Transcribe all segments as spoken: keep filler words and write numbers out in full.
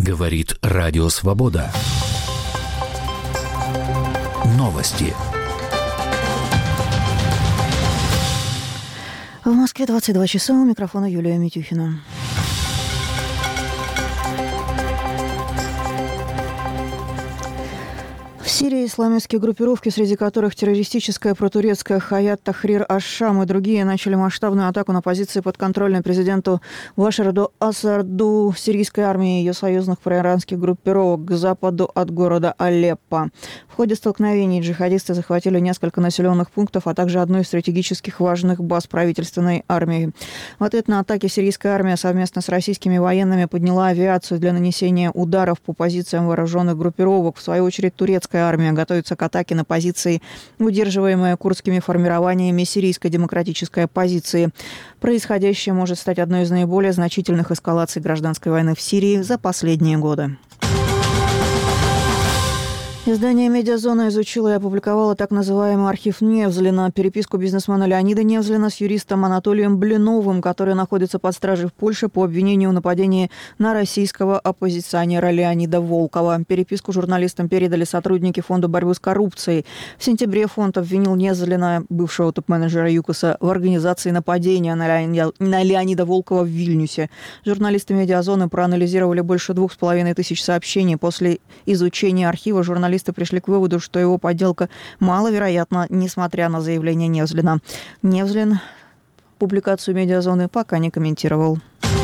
Говорит Радио Свобода. Новости. В Москве двадцать два часа, у микрофона Юлия Митюхина. В Сирии исламистские группировки, среди которых террористическая протурецкая Хаят Тахрир аш-Шам и другие, начали масштабную атаку на позиции подконтрольной президенту Башару Асаду сирийской армии и ее союзных проиранских группировок к западу от города Алеппо. В ходе столкновений джихадисты захватили несколько населенных пунктов, а также одну из стратегических важных баз правительственной армии. В ответ на атаки сирийская армия совместно с российскими военными подняла авиацию для нанесения ударов по позициям вооруженных группировок. В свою очередь, турецкая армия готовится к атаке на позиции, удерживаемые курдскими формированиями сирийской демократической оппозиции. Происходящее может стать одной из наиболее значительных эскалаций гражданской войны в Сирии за последние годы. Издание «Медиазона» изучило и опубликовало так называемый архив Невзлина, переписку бизнесмена Леонида Невзлина с юристом Анатолием Блиновым, который находится под стражей в Польше по обвинению в нападении на российского оппозиционера Леонида Волкова. Переписку журналистам передали сотрудники Фонда борьбы с коррупцией. В сентябре фонд обвинил Невзлина, бывшего топ-менеджера ЮКОСа, в организации нападения на Леонида, на Леонида Волкова в Вильнюсе. Журналисты «Медиазоны» проанализировали больше двух с половиной тысяч сообщений. После изучения архива журналисты пришли к выводу, что его подделка маловероятна, несмотря на заявление Невзлина. Невзлин публикацию «Медиазоны» пока не комментировал.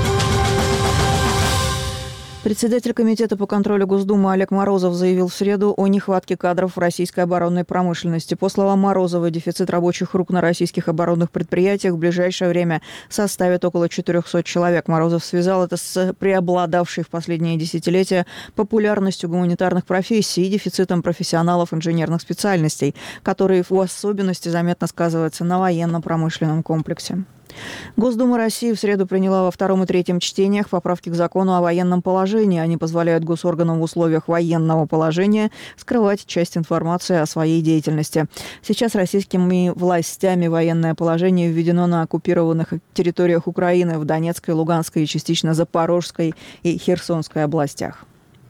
Председатель комитета по контролю Госдумы Олег Морозов заявил в среду о нехватке кадров в российской оборонной промышленности. По словам Морозова, дефицит рабочих рук на российских оборонных предприятиях в ближайшее время составит около четырехсот человек. Морозов связал это с преобладавшей в последние десятилетия популярностью гуманитарных профессий и дефицитом профессионалов инженерных специальностей, которые в особенности заметно сказываются на военно-промышленном комплексе. Госдума России в среду приняла во втором и третьем чтениях поправки к закону о военном положении. Они позволяют госорганам в условиях военного положения скрывать часть информации о своей деятельности. Сейчас российскими властями военное положение введено на оккупированных территориях Украины в Донецкой, Луганской и частично Запорожской и Херсонской областях.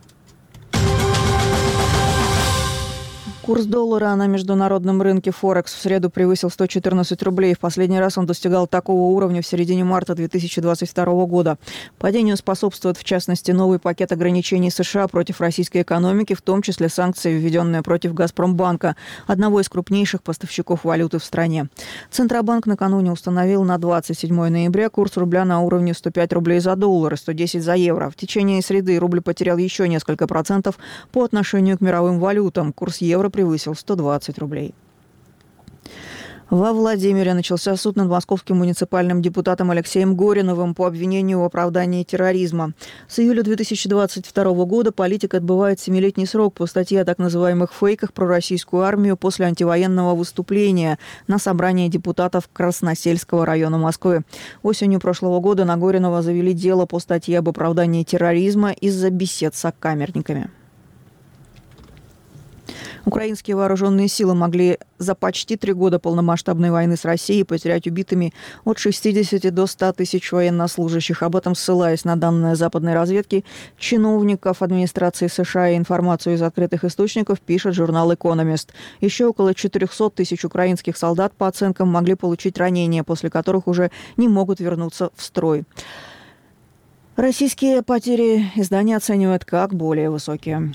Курс доллара на международном рынке Форекс в среду превысил сто четырнадцать рублей. В последний раз он достигал такого уровня в середине марта две тысячи двадцать второго года. Падению способствует, в частности, новый пакет ограничений США против российской экономики, в том числе санкции, введенные против «Газпромбанка», одного из крупнейших поставщиков валюты в стране. Центробанк накануне установил на двадцать седьмое ноября курс рубля на уровне сто пять рублей за доллар и сто десять за евро. В течение среды рубль потерял еще несколько процентов по отношению к мировым валютам. Курс евро превысил сто двадцать рублей. Во Владимире начался суд над московским муниципальным депутатом Алексеем Гориновым по обвинению в оправдании терроризма. С июля две тысячи двадцать второго года политик отбывает семилетний срок по статье о так называемых фейках про российскую армию после антивоенного выступления на собрании депутатов Красносельского района Москвы. Осенью прошлого года на Горинова завели дело по статье об оправдании терроризма из-за бесед с сокамерниками. Украинские вооруженные силы могли за почти три года полномасштабной войны с Россией потерять убитыми от шестидесяти до ста тысяч военнослужащих. Об этом, ссылаясь на данные западной разведки, чиновников администрации США и информацию из открытых источников, пишет журнал «Экономист». Еще около четырехсот тысяч украинских солдат, по оценкам, могли получить ранения, после которых уже не могут вернуться в строй. Российские потери издание оценивает как более высокие.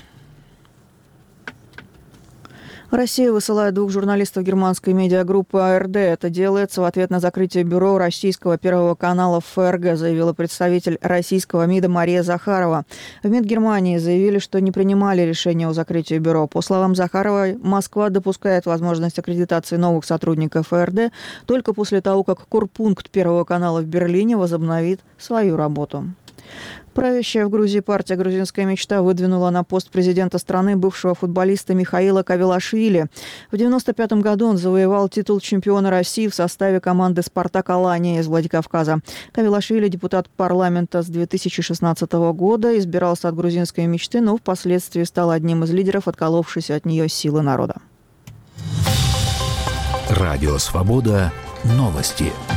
Россия высылает двух журналистов германской медиагруппы а эр дэ. Это делается в ответ на закрытие бюро российского первого канала в эф эр гэ, заявила представитель российского МИДа Мария Захарова. В МИД Германии заявили, что не принимали решение о закрытии бюро. По словам Захаровой, Москва допускает возможность аккредитации новых сотрудников эф эр дэ только после того, как корпункт первого канала в Берлине возобновит свою работу. Правящая в Грузии партия «Грузинская мечта» выдвинула на пост президента страны бывшего футболиста Михаила Кавилашвили. В девяносто пятом году он завоевал титул чемпиона России в составе команды «Спартак Алания» из Владикавказа. Кавилашвили, депутат парламента с две тысячи шестнадцатого года, избирался от «Грузинской мечты», но впоследствии стал одним из лидеров отколовшейся от нее силы народа. Радио «Свобода». Новости.